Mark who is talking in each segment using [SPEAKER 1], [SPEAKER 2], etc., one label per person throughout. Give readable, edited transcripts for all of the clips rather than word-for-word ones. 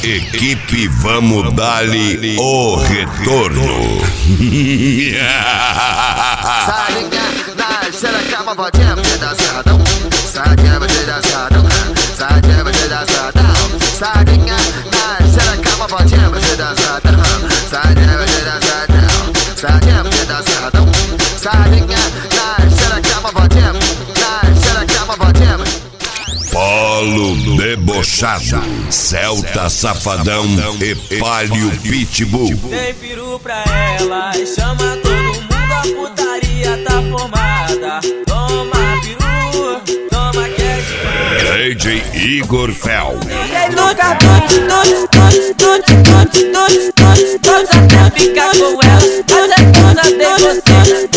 [SPEAKER 1] Equipe Vamos Dali o retorno.
[SPEAKER 2] Salinha na xereca, uma vodinha pra dar sarradão. Salinha pra dar sarradão. Salinha pra dar sarradão. Salinha na xereca, uma vodinha pra dar sarradão. Salinha pra dar sarradão. Salinha pra dar sarradão. Salinha na xereca, uma vodinha. Na xereca, uma vodinha.
[SPEAKER 1] Polo debochado, Celta Safadão e Palio Pitbull.
[SPEAKER 3] Dei peru pra ela e chama todo mundo, a putaria tá formada. Toma peru, toma cash.
[SPEAKER 1] DJ Igor Fel.
[SPEAKER 3] Todos até ficar com ela, as esposas de vocês.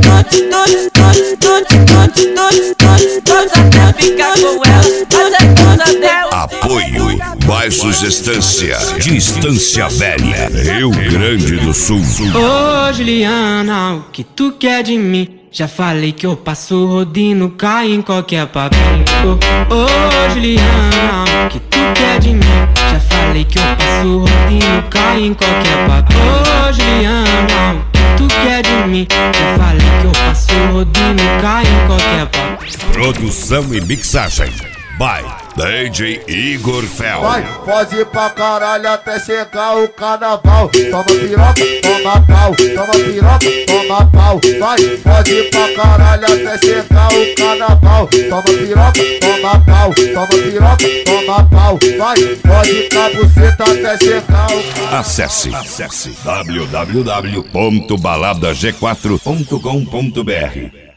[SPEAKER 3] Todos até ficar com ela, as esposas de
[SPEAKER 1] Apoio Baixos Estância, Distância Velha, Rio Grande do Sul.
[SPEAKER 4] Ô Juliana, o que tu quer de mim? Já falei que eu passo rodinho, cai em qualquer papinho. Ô Juliana, o que tu quer de mim? Já falei que eu passo rodinho, cai em qualquer papinho. Ô Juliana, o que tu quer de mim? Já falei que eu passo rodinho, cai em qualquer papinho.
[SPEAKER 1] Produção e mixagem by DJ Igor Fel.
[SPEAKER 5] Vai, pode ir pra caralho até chegar o carnaval. Toma piroca, toma pau. Toma piroca, toma pau. Vai, pode ir pra caralho até chegar o carnaval. Toma piroca, toma pau. Toma piroca, toma pau. Vai, pode ir pra buceta até chegar o carnaval.
[SPEAKER 1] Acesse www.baladag4.com.br